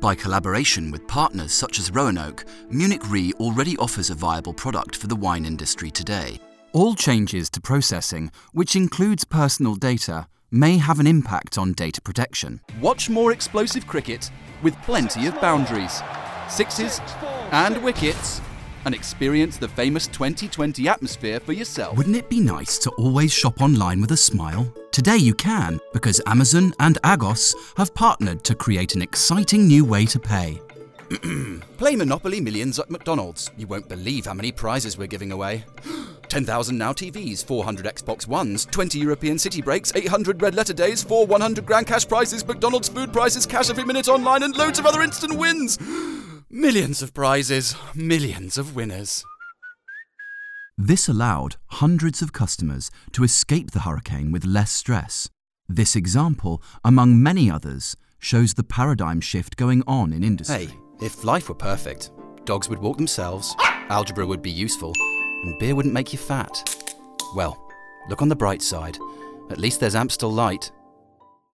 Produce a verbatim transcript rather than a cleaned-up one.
By collaboration with partners such as Roanoke, Munich Re already offers a viable product for the wine industry today. All changes to processing, which includes personal data, may have an impact on data protection. Watch more explosive cricket with plenty of boundaries, sixes and wickets, and experience the famous twenty twenty atmosphere for yourself. Wouldn't it be nice to always shop online with a smile? Today you can, because Amazon and Agos have partnered to create an exciting new way to pay. Play Monopoly Millions at McDonald's. You won't believe how many prizes we're giving away. ten thousand Now T Vs, four hundred Xbox Ones, twenty European City Breaks, eight hundred Red Letter Days, four one hundred grand cash prizes, McDonald's food prices, cash every minute online, and loads of other instant wins. Millions of prizes, millions of winners. This allowed hundreds of customers to escape the hurricane with less stress. This example, among many others, shows the paradigm shift going on in industry. Hey, if life were perfect, dogs would walk themselves, algebra would be useful, and beer wouldn't make you fat. Well, look on the bright side. At least there's Amstel Light.